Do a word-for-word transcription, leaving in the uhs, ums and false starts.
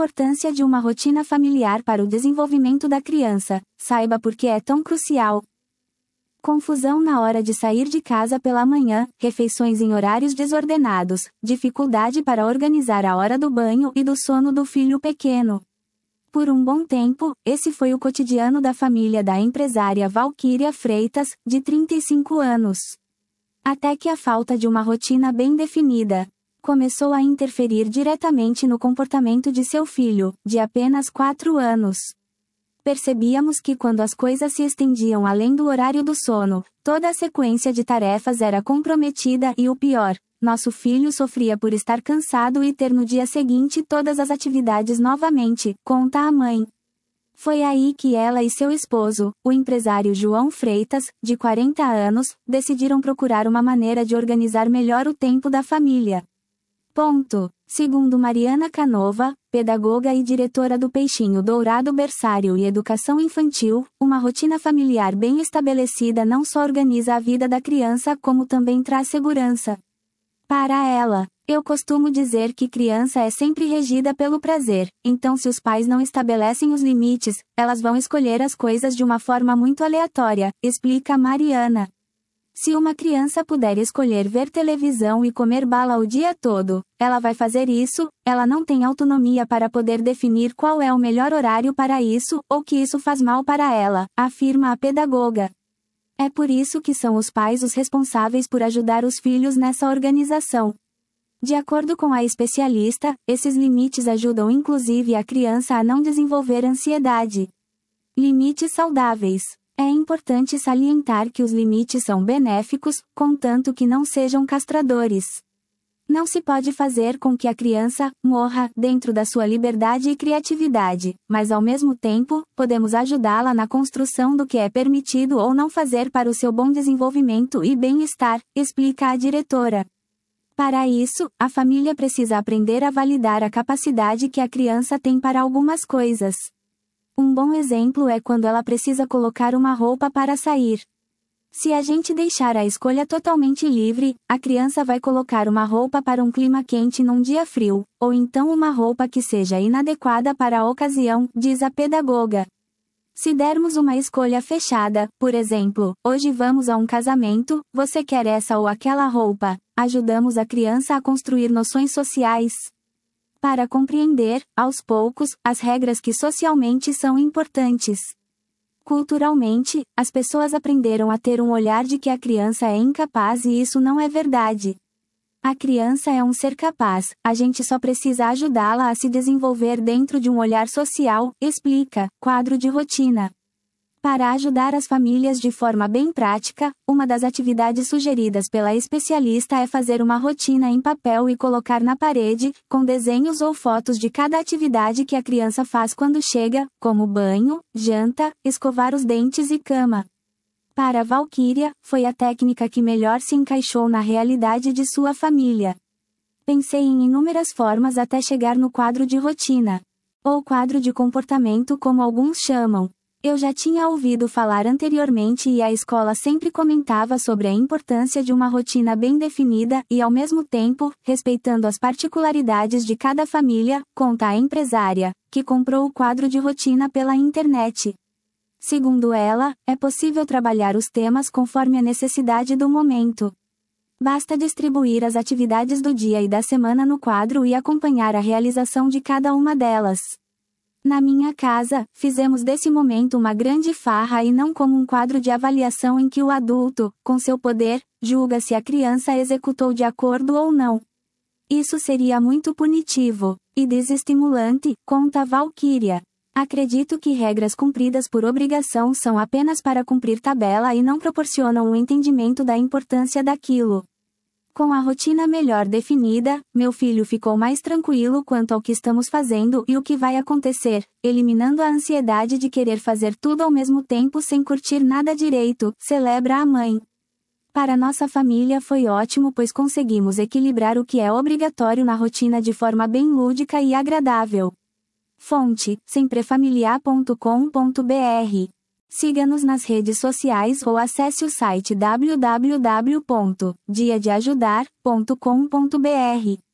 Importância de uma rotina familiar para o desenvolvimento da criança. Saiba por que é tão crucial. Confusão na hora de sair de casa pela manhã, refeições em horários desordenados, dificuldade para organizar a hora do banho e do sono do filho pequeno. Por um bom tempo, esse foi o cotidiano da família da empresária Valquíria Freitas, de trinta e cinco anos. Até que a falta de uma rotina bem definida começou a interferir diretamente no comportamento de seu filho, de apenas quatro anos. Percebíamos que quando as coisas se estendiam além do horário do sono, toda a sequência de tarefas era comprometida e o pior, nosso filho sofria por estar cansado e ter no dia seguinte todas as atividades novamente, conta a mãe. Foi aí que ela e seu esposo, o empresário João Freitas, de quarenta anos, decidiram procurar uma maneira de organizar melhor o tempo da família. Ponto. Segundo Mariana Canova, pedagoga e diretora do Peixinho Dourado Berçário e Educação Infantil, uma rotina familiar bem estabelecida não só organiza a vida da criança como também traz segurança. Para ela, eu costumo dizer que criança é sempre regida pelo prazer, então se os pais não estabelecem os limites, elas vão escolher as coisas de uma forma muito aleatória, explica Mariana. Se uma criança puder escolher ver televisão e comer bala o dia todo, ela vai fazer isso, ela não tem autonomia para poder definir qual é o melhor horário para isso, ou que isso faz mal para ela, afirma a pedagoga. É por isso que são os pais os responsáveis por ajudar os filhos nessa organização. De acordo com a especialista, esses limites ajudam inclusive a criança a não desenvolver ansiedade. Limites saudáveis. É importante salientar que os limites são benéficos, contanto que não sejam castradores. Não se pode fazer com que a criança morra dentro da sua liberdade e criatividade, mas ao mesmo tempo, podemos ajudá-la na construção do que é permitido ou não fazer para o seu bom desenvolvimento e bem-estar, explica a diretora. Para isso, a família precisa aprender a validar a capacidade que a criança tem para algumas coisas. Um bom exemplo é quando ela precisa colocar uma roupa para sair. Se a gente deixar a escolha totalmente livre, a criança vai colocar uma roupa para um clima quente num dia frio, ou então uma roupa que seja inadequada para a ocasião, diz a pedagoga. Se dermos uma escolha fechada, por exemplo, hoje vamos a um casamento, você quer essa ou aquela roupa, ajudamos a criança a construir noções sociais. Para compreender, aos poucos, as regras que socialmente são importantes. Culturalmente, as pessoas aprenderam a ter um olhar de que a criança é incapaz e isso não é verdade. A criança é um ser capaz, a gente só precisa ajudá-la a se desenvolver dentro de um olhar social, explica, quadro de rotina. Para ajudar as famílias de forma bem prática, uma das atividades sugeridas pela especialista é fazer uma rotina em papel e colocar na parede, com desenhos ou fotos de cada atividade que a criança faz quando chega, como banho, janta, escovar os dentes e cama. Para Valquíria, foi a técnica que melhor se encaixou na realidade de sua família. Pensei em inúmeras formas até chegar no quadro de rotina. Ou quadro de comportamento como alguns chamam. Eu já tinha ouvido falar anteriormente e a escola sempre comentava sobre a importância de uma rotina bem definida e ao mesmo tempo, respeitando as particularidades de cada família, conta a empresária, que comprou o quadro de rotina pela internet. Segundo ela, é possível trabalhar os temas conforme a necessidade do momento. Basta distribuir as atividades do dia e da semana no quadro e acompanhar a realização de cada uma delas. Na minha casa, fizemos desse momento uma grande farra e não como um quadro de avaliação em que o adulto, com seu poder, julga se a criança executou de acordo ou não. Isso seria muito punitivo e desestimulante, conta Valquíria. Acredito que regras cumpridas por obrigação são apenas para cumprir tabela e não proporcionam um entendimento da importância daquilo. Com a rotina melhor definida, meu filho ficou mais tranquilo quanto ao que estamos fazendo e o que vai acontecer, eliminando a ansiedade de querer fazer tudo ao mesmo tempo sem curtir nada direito, celebra a mãe. Para nossa família foi ótimo pois conseguimos equilibrar o que é obrigatório na rotina de forma bem lúdica e agradável. Fonte, semprefamiliar ponto com ponto br. Siga-nos nas redes sociais ou acesse o site w w w ponto dia de ajudar ponto com ponto br.